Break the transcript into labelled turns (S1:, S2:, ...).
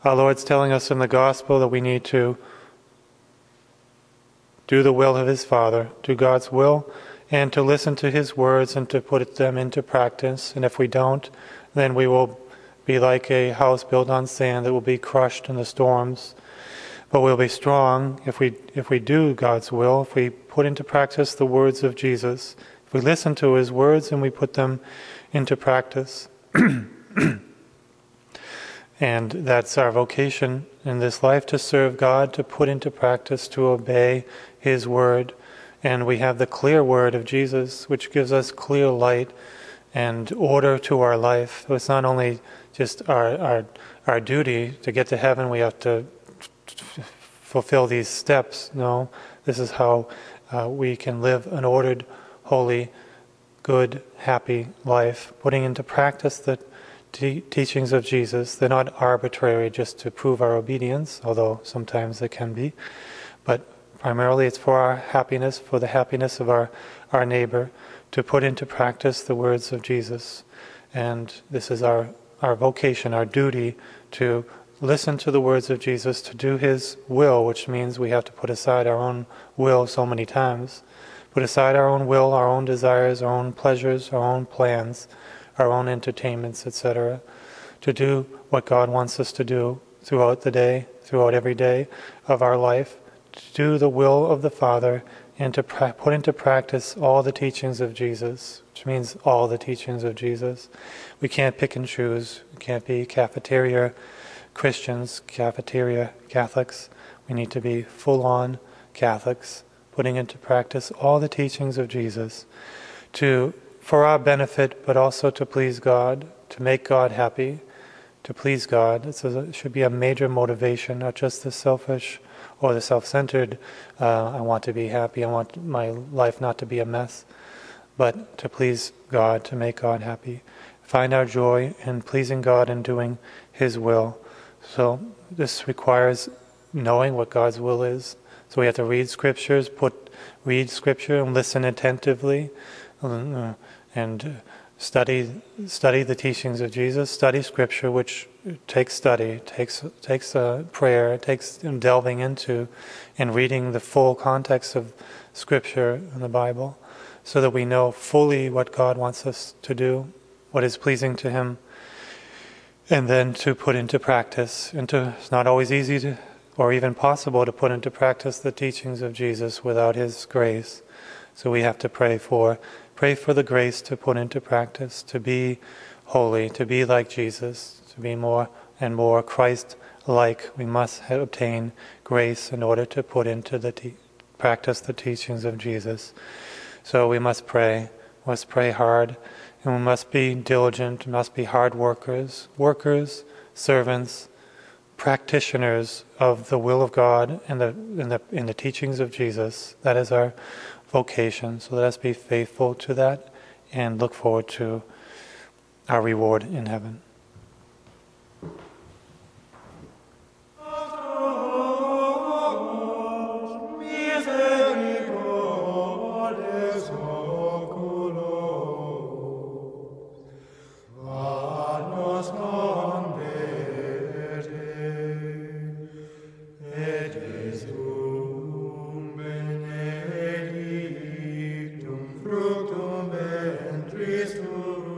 S1: Our Lord's telling us in the Gospel that we need to do the will of His Father, do God's will, and to listen to His words and to put them into practice. And if we don't, then we will be like a house built on sand that will be crushed in the storms. But we'll be strong if we do God's will, if we put into practice the words of Jesus, if we listen to His words and we put them into practice. And that's our vocation in this life, to serve God, to put into practice, to obey His word. And we have the clear word of Jesus, which gives us clear light and order to our life. So it's not only just our duty to get to heaven, we have to fulfill these steps. No, this is how we can live an ordered, holy, good, happy life, putting into practice the teachings of Jesus. They're not arbitrary just to prove our obedience, although sometimes they can be, but primarily it's for our happiness, for the happiness of our neighbor, to put into practice the words of Jesus. And this is our vocation, our duty, to listen to the words of Jesus, to do His will, which means we have to put aside our own will so many times. Put aside our own will, our own desires, our own pleasures, our own plans, our own entertainments, etc., to do what God wants us to do throughout the day, throughout every day of our life, to do the will of the Father, and to put into practice all the teachings of Jesus, which means all the teachings of Jesus. We can't pick and choose. We can't be cafeteria Christians, cafeteria Catholics. We need to be full-on Catholics, putting into practice all the teachings of Jesus, for our benefit, but also to please God, to make God happy, to please God. It should be a major motivation, not just the selfish or the self-centered, I want to be happy, I want my life not to be a mess, but to please God, to make God happy. Find our joy in pleasing God and doing His will. So this requires knowing what God's will is. So we have to read scriptures, read scripture and listen attentively, and study the teachings of Jesus. Study scripture, which takes study, takes prayer, takes delving into and reading the full context of scripture in the Bible, so that we know fully what God wants us to do, what is pleasing to Him, and then to put into practice. It's not always easy to, or even possible, to put into practice the teachings of Jesus without His grace. So we have to pray for the grace to put into practice, to be holy, to be like Jesus, to be more and more Christ-like. We must obtain grace in order to put into practice the teachings of Jesus. So we must pray hard, and we must be diligent, we must be hard workers, servants, practitioners of the will of God and in the teachings of Jesus. That is our vocation. So let us be faithful to that and look forward to our reward in heaven.
S2: Fructum ventris tuum,